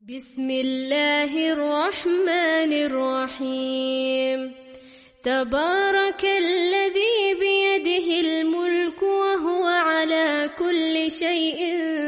بسم الله الرحمن الرحيم. تبارك الذي بيده الملك وهو على كل شيء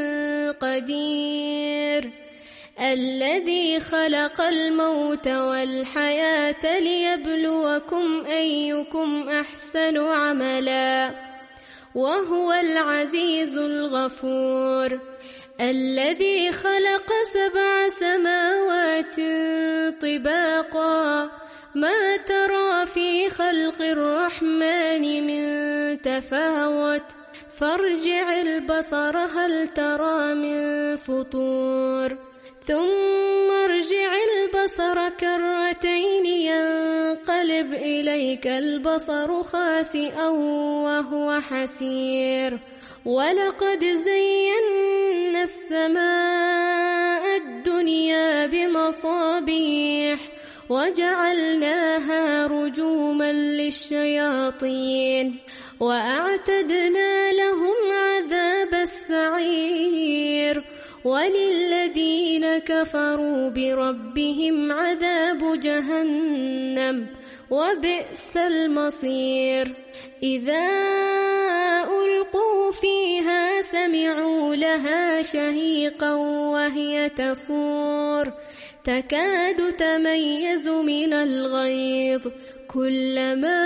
قدير، الذي خلق الموت والحياة ليبلوكم أيكم أحسن عملا، وهو العزيز الغفور. الذي خلق 7 سماوات طباقا، ما ترى في خلق الرحمن من تفاوت، فارجع البصر هل ترى من فطور، ثم ارجع البصر كرتين ينقلب إليك البصر خاسئا وهو حسير. ولقد زينا السماء الدنيا بمصابيح وجعلناها رجوما للشياطين، وأعتدنا لهم عذاب السعير. وللذين كفروا بربهم عذاب جهنم وبئس المصير. إذا ألقوا فيها سمعوا لها شهيقا وهي تفور، تكاد تميز من الغيظ، كلما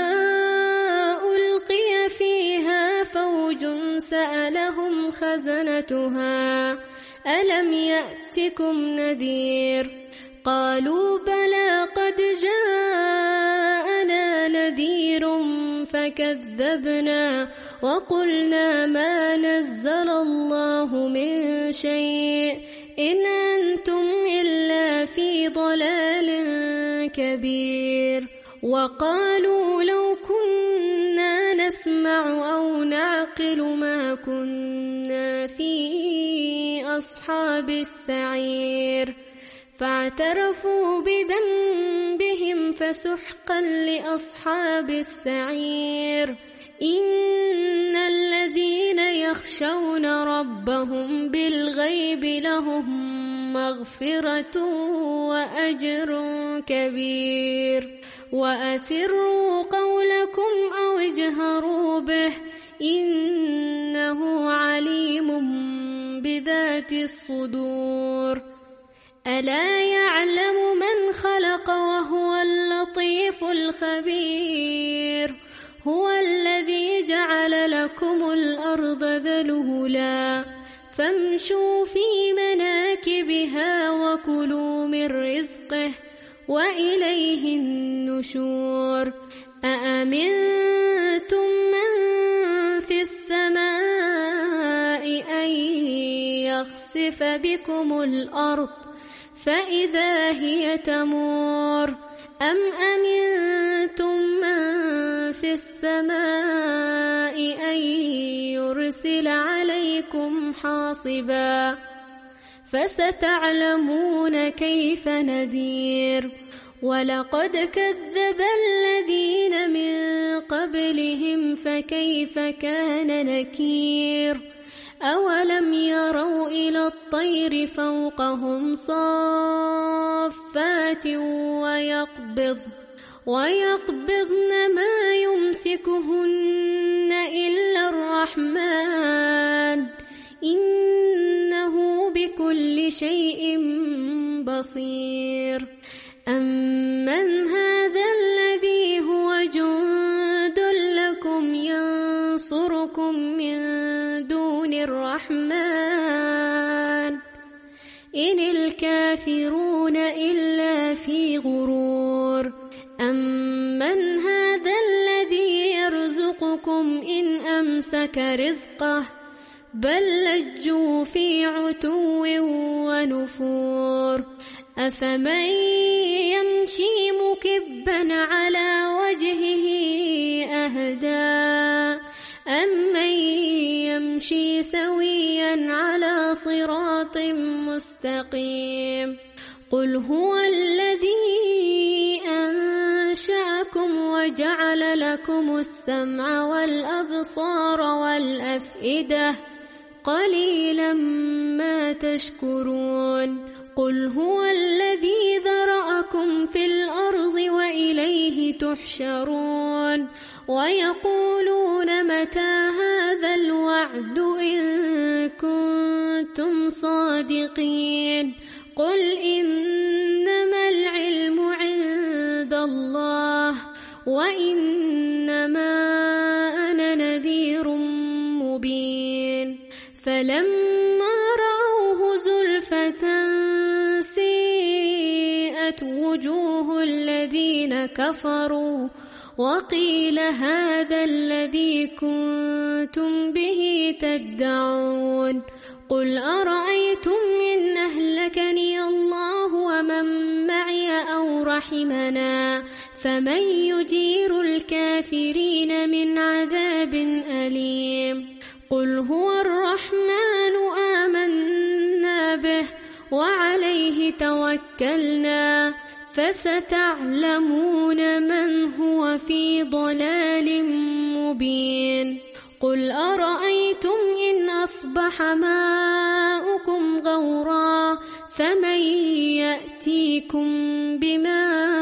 ألقي فيها فوج سألهم خزنتها ألم يأتكم نذير؟ قالوا بلى قد جاءنا نذير فكذبنا وقلنا ما نزل الله من شيء إن أنتم إلا في ضلال كبير. وقالوا لو كنا نسمع أو نعقل ما كنا في أصحاب السعير، فاعترفوا بذنبهم فسحقا لأصحاب السعير. إن الذين يخشون ربهم بالغيب لهم مغفرة وأجر كبير. وأسروا قولكم أو اجهروا به إنه عليم بذات الصدور. ألا يعلم من خلق وهو اللطيف الخبير. هو الذي جعل لكم الأرض ذلولا فامشوا في مناكبها وكلوا من رزقه وإليه النشور. أأمنتم من في السماء أن يخسف بكم الأرض فإذا هي تمور، أم أمنتم من في السماء أن يرسل عليكم حاصبا، فستعلمون كيف نذير. ولقد كذب الذين من قبلهم فكيف كان نكير. أولم يروا إلى الطير فوقهم صافات ويقبضن ما يمسكهن إلا الرحمن إنه بكل شيء بصير. أمن هذا الذي هو جند لكم ينصركم من دون الرحمن إن الكافرون إلا في غرور. أمن هذا الذي يرزقكم إن أمسك رزقه بل لجوا في عتو ونفور. أفمن يمشي مكبا على وجهه أهدى أمن يمشي سويا على صراط مستقيم. قل هو الذي أنشأكم وجعل لكم السمع والأبصار والأفئدة قليلا ما تشكرون. قل هو الذي ذرأكم في الأرض وإليه تحشرون ويقولون متى هذا الوعد إن كنتم صادقين قل إنما العلم عند الله وإنما أنا نذير مبين فلما رأوه زلفة سيئت وجوه الذين كفروا وقيل هذا الذي كنتم به تدعون قل أرأيتم إن أهلكني الله ومن معي أو رحمنا فمن يجير الكافرين من عذاب أليم قل هو الرحمن آمنا به وعليه توكلنا فستعلمون من هو في ضلال مبين قل أرأيتم إن أصبح ماؤكم غورا فمن يأتيكم بماء